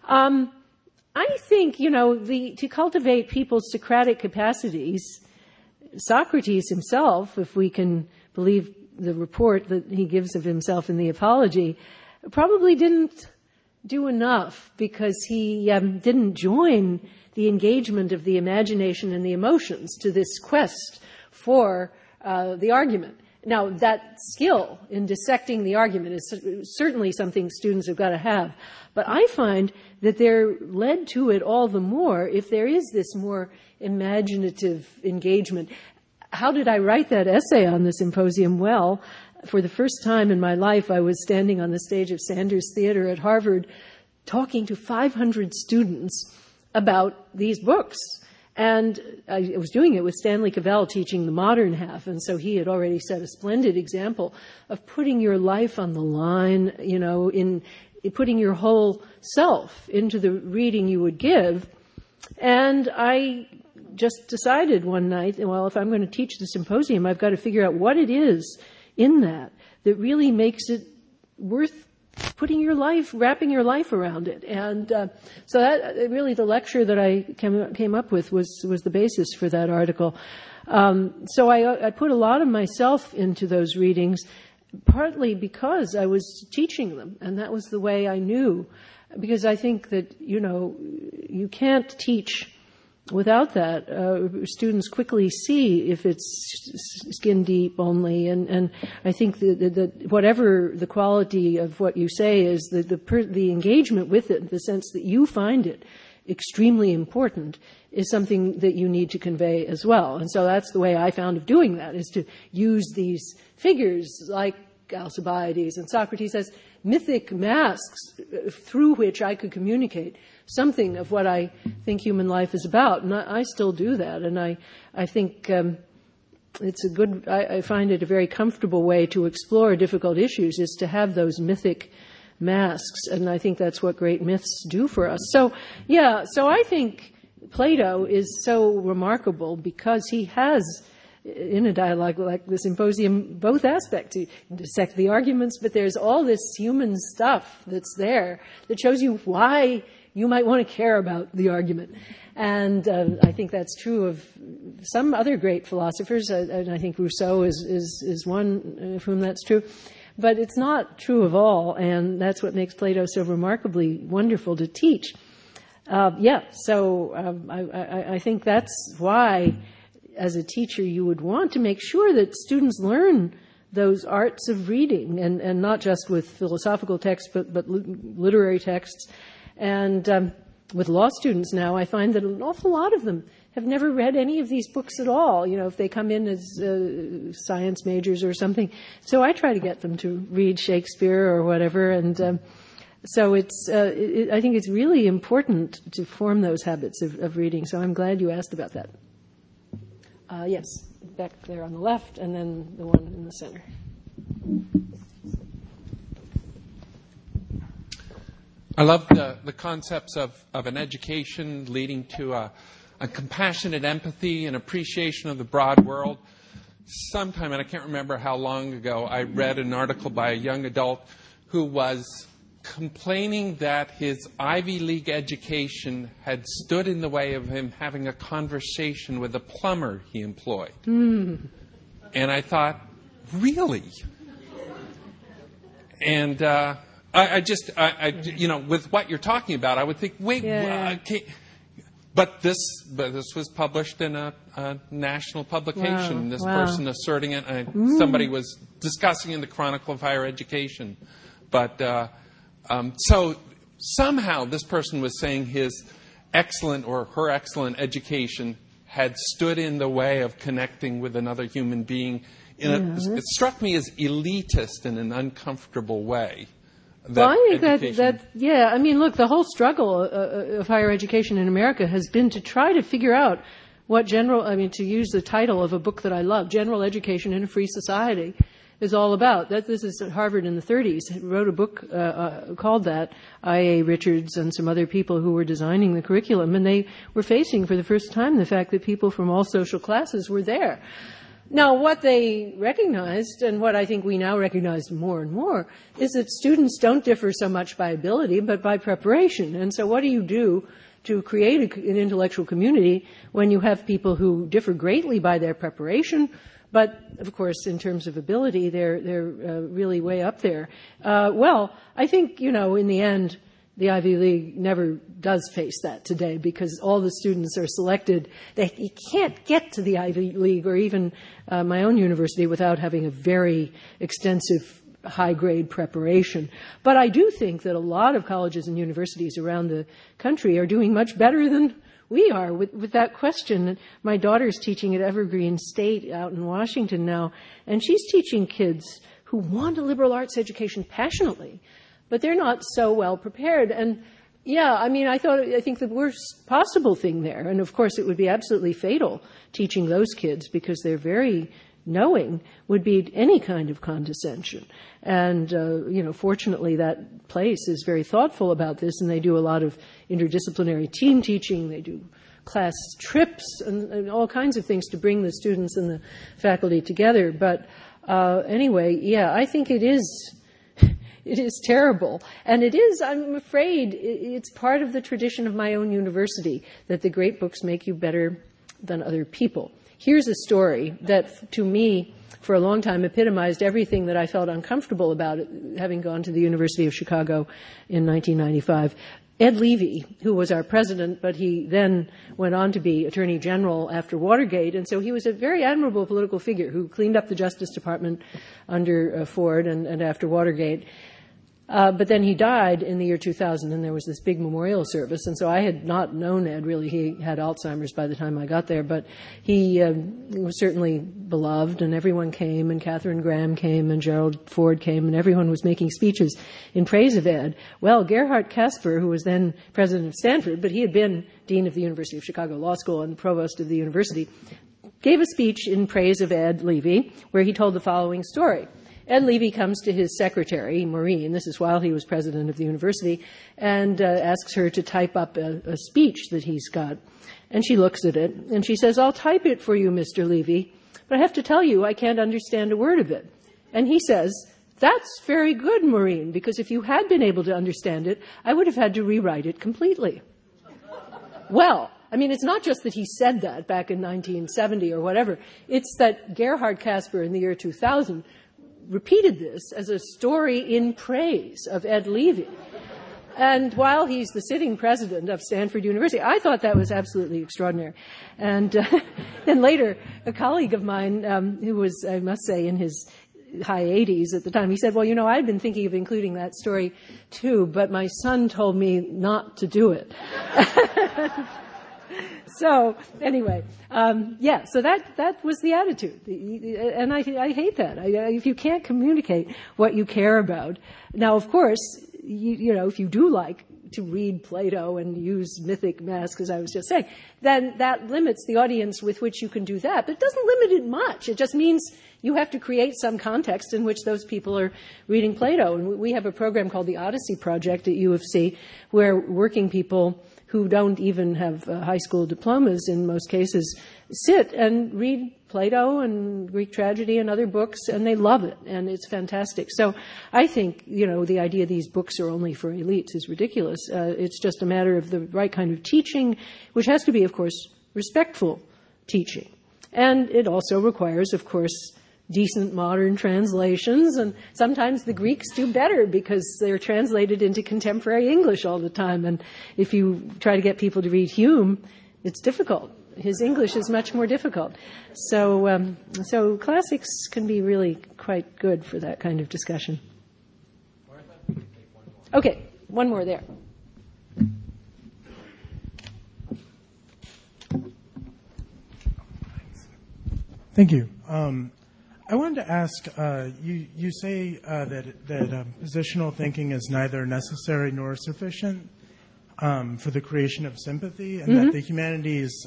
I think, to cultivate people's Socratic capacities, Socrates himself, if we can believe the report that he gives of himself in the Apology, probably didn't do enough because he didn't join the engagement of the imagination and the emotions to this quest for the argument. Now, that skill in dissecting the argument is certainly something students have got to have. But I find that they're led to it all the more if there is this more imaginative engagement. How did I write that essay on the symposium? Well, for the first time in my life, I was standing on the stage of Sanders Theater at Harvard talking to 500 students about these books. And I was doing it with Stanley Cavell teaching the modern half, and so he had already set a splendid example of putting your life on the line, in putting your whole self into the reading you would give. And I just decided one night, well, if I'm going to teach the symposium, I've got to figure out what it is in that really makes it worth wrapping your life around it. And so that really the lecture that I came up with was the basis for that article. So I put a lot of myself into those readings, partly because I was teaching them, and that was the way I knew. Because I think that, you can't teach without that. Students quickly see if it's skin deep only, and I think that whatever the quality of what you say is, the engagement with it, the sense that you find it extremely important, is something that you need to convey as well. And so that's the way I found of doing that, is to use these figures like Alcibiades and Socrates as mythic masks through which I could communicate something of what I think human life is about. And I still do that. And I think it's I find it a very comfortable way to explore difficult issues, is to have those mythic masks. And I think that's what great myths do for us. So I think Plato is so remarkable because he has, in a dialogue like the symposium, both aspects. You dissect the arguments, but there's all this human stuff that's there that shows you why you might want to care about the argument. And I think that's true of some other great philosophers, and I think Rousseau is one of whom that's true. But it's not true of all, and that's what makes Plato so remarkably wonderful to teach. So I think that's why, as a teacher, you would want to make sure that students learn those arts of reading, and not just with philosophical texts, but literary texts. And with law students now, I find that an awful lot of them have never read any of these books at all, if they come in as science majors or something. So I try to get them to read Shakespeare or whatever. And so I think it's really important to form those habits of reading. So I'm glad you asked about that. Yes, back there on the left, and then the one in the center. I love the concepts of an education leading to a compassionate empathy and appreciation of the broad world. Sometime, and I can't remember how long ago, I read an article by a young adult who was complaining that his Ivy League education had stood in the way of him having a conversation with a plumber he employed. And I thought, really? And with what you're talking about, I would think, wait, but this was published in a national publication. This person asserting it, somebody was discussing in the Chronicle of Higher Education. But so somehow this person was saying his excellent or her excellent education had stood in the way of connecting with another human being. It struck me as elitist in an uncomfortable way. Well, I think I mean, look, the whole struggle of higher education in America has been to try to figure out what to use the title of a book that I love, General Education in a Free Society, is all about. This is at Harvard in the 30s. Wrote a book called that, I.A. Richards and some other people who were designing the curriculum, and they were facing for the first time the fact that people from all social classes were there. Now, what they recognized, and what I think we now recognize more and more, is that students don't differ so much by ability, but by preparation. And so what do you do to create an intellectual community when you have people who differ greatly by their preparation, but, of course, in terms of ability, they're really way up there? I think, in the end, the Ivy League never does face that today because all the students are selected. You can't get to the Ivy League or even my own university without having a very extensive high-grade preparation. But I do think that a lot of colleges and universities around the country are doing much better than we are with that question. My daughter's teaching at Evergreen State out in Washington now, and she's teaching kids who want a liberal arts education passionately, but they're not so well prepared. And I think the worst possible thing there, and of course it would be absolutely fatal teaching those kids because they're very knowing, would be any kind of condescension. And, fortunately that place is very thoughtful about this, and they do a lot of interdisciplinary team teaching. They do class trips and all kinds of things to bring the students and the faculty together. But I think it is terrible. And it is, I'm afraid, it's part of the tradition of my own university that the great books make you better than other people. Here's a story that, to me, for a long time epitomized everything that I felt uncomfortable about, having gone to the University of Chicago in 1995. Ed Levy, who was our president, but he then went on to be Attorney General after Watergate, and so he was a very admirable political figure who cleaned up the Justice Department under Ford and after Watergate. But then he died in the year 2000, and there was this big memorial service. And so I had not known Ed, really. He had Alzheimer's by the time I got there. But he was certainly beloved, and everyone came, and Katharine Graham came, and Gerald Ford came, and everyone was making speeches in praise of Ed. Well, Gerhard Casper, who was then president of Stanford, but he had been dean of the University of Chicago Law School and provost of the university, gave a speech in praise of Ed Levy, where he told the following story. Ed Levy comes to his secretary, Maureen, this is while he was president of the university, and asks her to type up a speech that he's got. And she looks at it, and she says, "I'll type it for you, Mr. Levy, but I have to tell you I can't understand a word of it." And he says, "That's very good, Maureen, because if you had been able to understand it, I would have had to rewrite it completely." Well, it's not just that he said that back in 1970 or whatever. It's that Gerhard Casper in the year 2000 repeated this as a story in praise of Ed Levy. And while he's the sitting president of Stanford University, I thought that was absolutely extraordinary. And then later, a colleague of mine, who was, I must say, in his high 80s at the time, he said, "Well, I'd been thinking of including that story too, but my son told me not to do it." So anyway, so that was the attitude, and I hate that. If you can't communicate what you care about, now of course, if you do like to read Plato and use mythic masks, as I was just saying, then that limits the audience with which you can do that. But it doesn't limit it much. It just means you have to create some context in which those people are reading Plato. And we have a program called the Odyssey Project at U of C, where working people who don't even have high school diplomas in most cases sit and read Plato and Greek tragedy and other books, and they love it, and it's fantastic. So I think, the idea these books are only for elites is ridiculous. It's just a matter of the right kind of teaching, which has to be, of course, respectful teaching. And it also requires, of course, decent modern translations, and sometimes the Greeks do better because they're translated into contemporary English all the time. And if you try to get people to read Hume, it's difficult. His English is much more difficult. So classics can be really quite good for that kind of discussion. Okay, one more there. Thank you. I wanted to ask, you say that positional thinking is neither necessary nor sufficient for the creation of sympathy, and that the humanities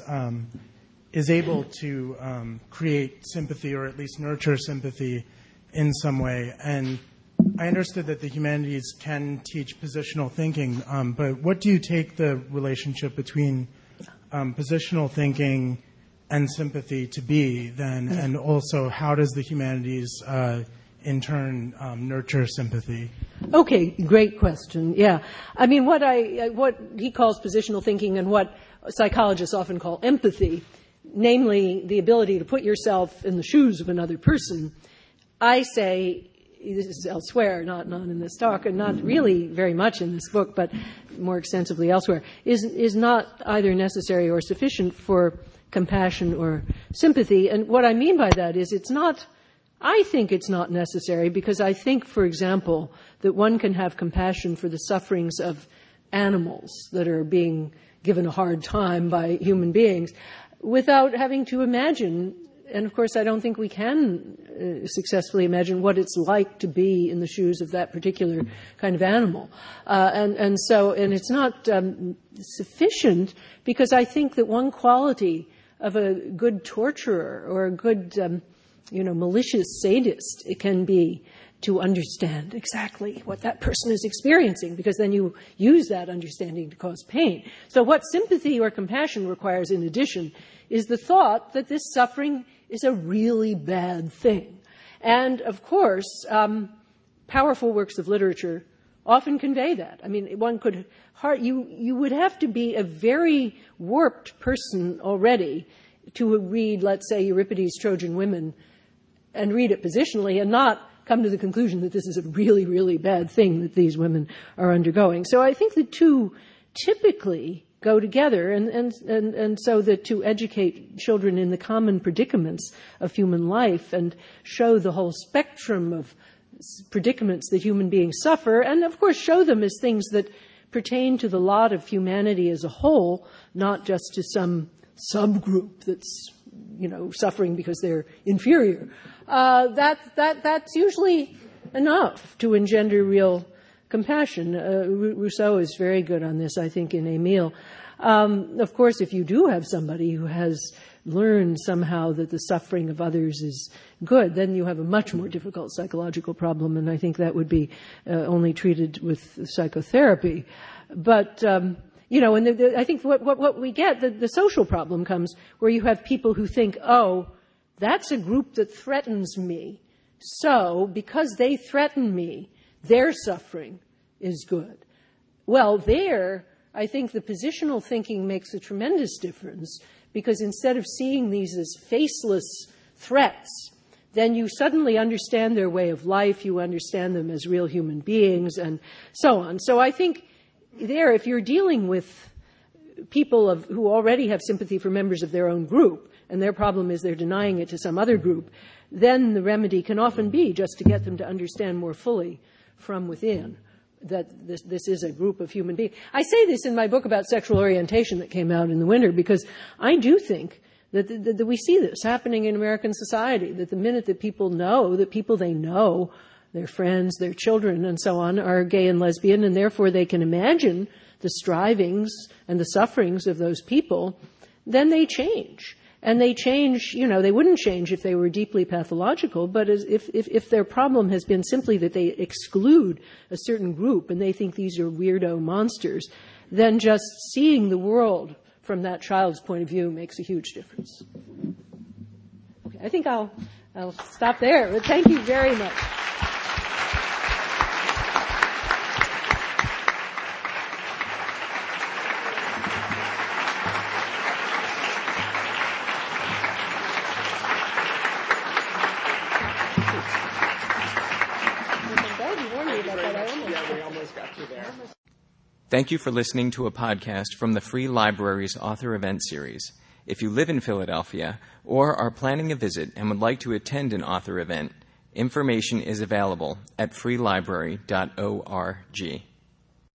is able to create sympathy, or at least nurture sympathy in some way. And I understood that the humanities can teach positional thinking, but what do you take the relationship between positional thinking and sympathy to be then, and also how does the humanities in turn nurture sympathy? Okay, great question. Yeah, I mean what he calls positional thinking and what psychologists often call empathy, namely the ability to put yourself in the shoes of another person. I say, this is elsewhere, not in this talk, and not really very much in this book, but more extensively elsewhere, is not either necessary or sufficient for compassion or sympathy. And what I mean by that is I think it's not necessary, because I think, for example, that one can have compassion for the sufferings of animals that are being given a hard time by human beings without having to imagine, and of course I don't think we can successfully imagine what it's like to be in the shoes of that particular kind of animal. And it's not sufficient, because I think that one quality of a good torturer or a good, malicious sadist, it can be to understand exactly what that person is experiencing, because then you use that understanding to cause pain. So what sympathy or compassion requires in addition is the thought that this suffering is a really bad thing. And of course, powerful works of literature often convey that. I mean, you would have to be a very warped person already to read, let's say, Euripides' Trojan Women and read it positionally and not come to the conclusion that this is a really, really bad thing that these women are undergoing. So I think the two typically go together, and so that to educate children in the common predicaments of human life and show the whole spectrum of predicaments that human beings suffer, and of course show them as things that pertain to the lot of humanity as a whole, not just to some subgroup that's, suffering because they're inferior. That's usually enough to engender real compassion. Rousseau is very good on this, I think, in Émile. Of course, if you do have somebody who has learned somehow that the suffering of others is good, then you have a much more difficult psychological problem, and I think that would be only treated with psychotherapy. But, I think what we get, the social problem comes where you have people who think, oh, that's a group that threatens me, so because they threaten me, their suffering is good. Well, I think the positional thinking makes a tremendous difference, because instead of seeing these as faceless threats, then you suddenly understand their way of life, you understand them as real human beings, and so on. So I think if you're dealing with people who already have sympathy for members of their own group, and their problem is they're denying it to some other group, then the remedy can often be just to get them to understand more fully from within that this is a group of human beings. I say this in my book about sexual orientation that came out in the winter, because I do think that we see this happening in American society, that the minute that people know, that people they know, their friends, their children, and so on, are gay and lesbian, and therefore they can imagine the strivings and the sufferings of those people, then they change. And they change, they wouldn't change if they were deeply pathological, but if their problem has been simply that they exclude a certain group and they think these are weirdo monsters, then just seeing the world from that child's point of view makes a huge difference. Okay, I think I'll stop there, but thank you very much. Thank you for listening to a podcast from the Free Library's Author Event Series. If you live in Philadelphia or are planning a visit and would like to attend an author event, information is available at freelibrary.org.